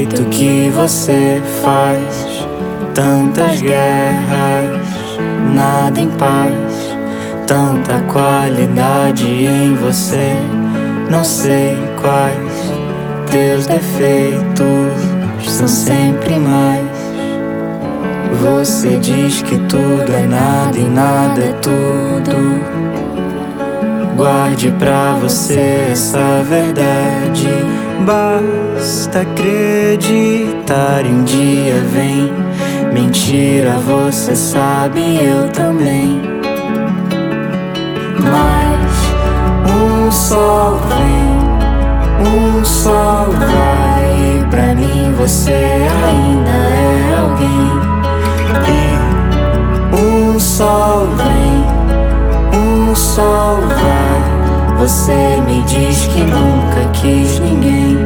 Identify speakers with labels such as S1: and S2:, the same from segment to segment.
S1: jeito que você faz. Tantas guerras, nada em paz. Tanta qualidade em você, não sei quais. Teus defeitos são sempre mais. Você diz que tudo é nada e nada é tudo. Guarde pra você essa verdade. Basta acreditar e um dia vem. Mentira, você sabe, eu também. Mas um sol vem, um sol vai. E pra mim você ainda é alguém. E um sol vem, um sol vai. Você me diz que nunca quis ninguém.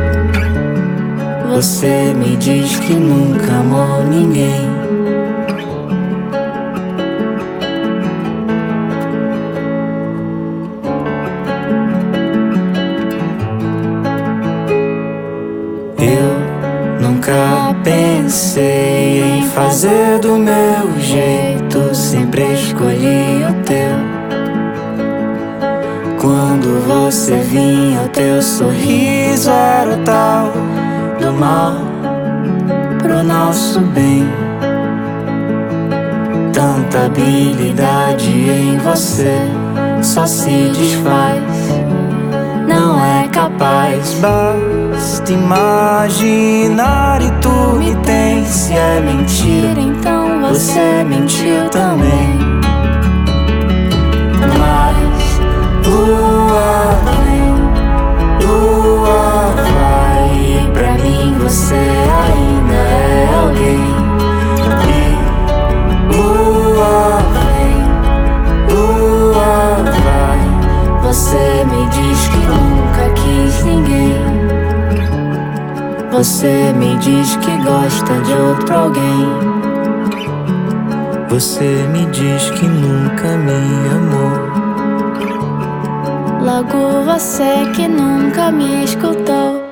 S1: Você me diz que nunca amou ninguém. Eu nunca pensei em fazer do meu jeito, sempre escolhi o teu. Quando você vinha, o teu sorriso era o tal do mal pro nosso bem. Tanta habilidade em você só se desfaz, não é capaz. Basta imaginar e tu me tens. Se é mentira, então você mentiu também. Mas lua vem, lua vai. E pra mim você ainda é alguém. E lua vem, lua vai. Você me diz que nunca quis ninguém. Você me diz que gosta de outro alguém. Você me diz que nunca me amou.
S2: Logo você que nunca me escutou.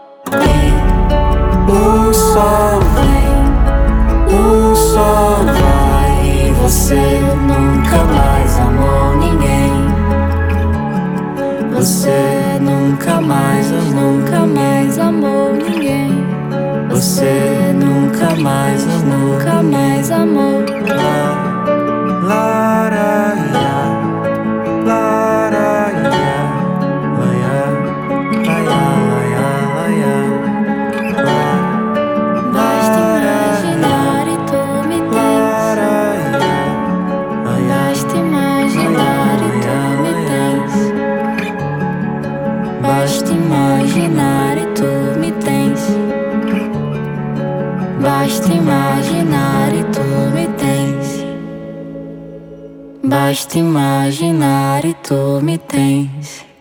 S1: E um sol vem, um sol vai. E você nunca mais amou ninguém. Você nunca mais
S2: amou ninguém.
S1: Você nunca mais amou.
S2: Nunca mais amou. Basta imaginar e tu me tens. Basta imaginar e tu me tens. Basta imaginar e tu me tens. Basta imaginar e tu me tens. Basta imaginar e tu me tens.